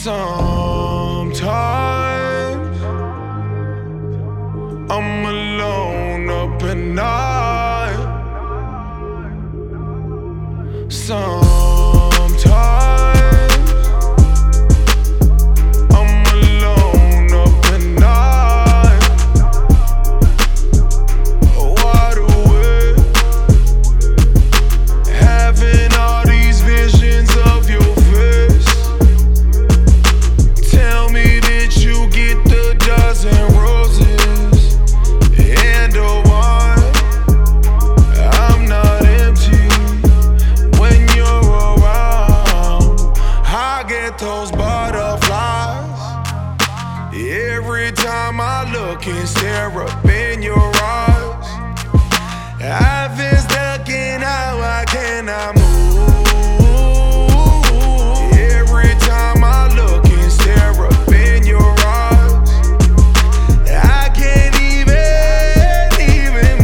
Sometimes I'm alone up at night. Sometimes I'm alone up at night. Wide awake, having all these visions of your face. Tell me, did you get the dozen roses and a wine? I'm not empty when you're around. I get those butterflies every time I look and stare up in your eyes. I've been stuck in how I cannot move. Every time I look and stare up in your eyes, I can't even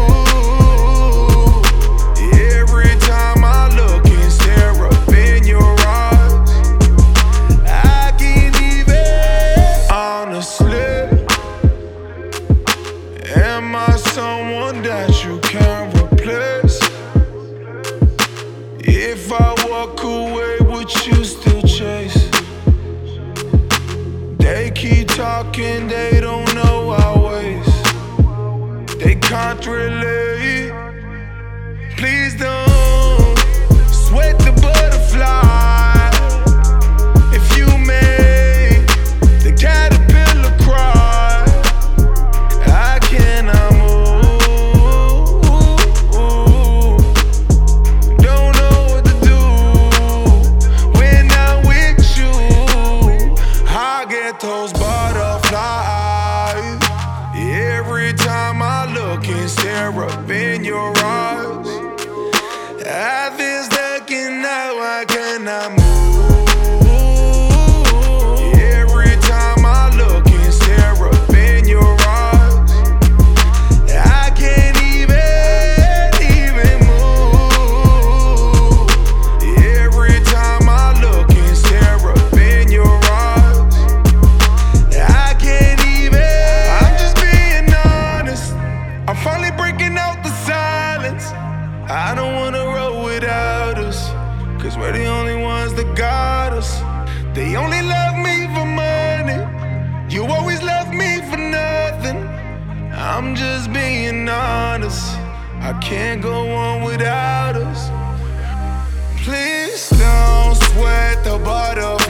move. Every time I look and stare up in your eyes, I can't even. Honestly, am I someone that you can't replace? If I walk away, would you still chase? They keep talking, they don't know our ways. They can't relate. Please don't sweat the butterfly. If you make the caterpillar cry, I cannot move. Don't know what to do when I'm with you. I get those butterflies every time I look and stare up in your eyes. I've been stuck in how I cannot move. Every time I look and stare up in your eyes, I can't even move. Every time I look and stare up in your eyes, I can't even. I'm just being honest, I'm finally breaking out the silence. I don't wanna roll without us, cause we're the only ones that got us. They only love me for money, you always love me for nothing. I'm just being honest, I can't go on without us. Please don't sweat the butterfly.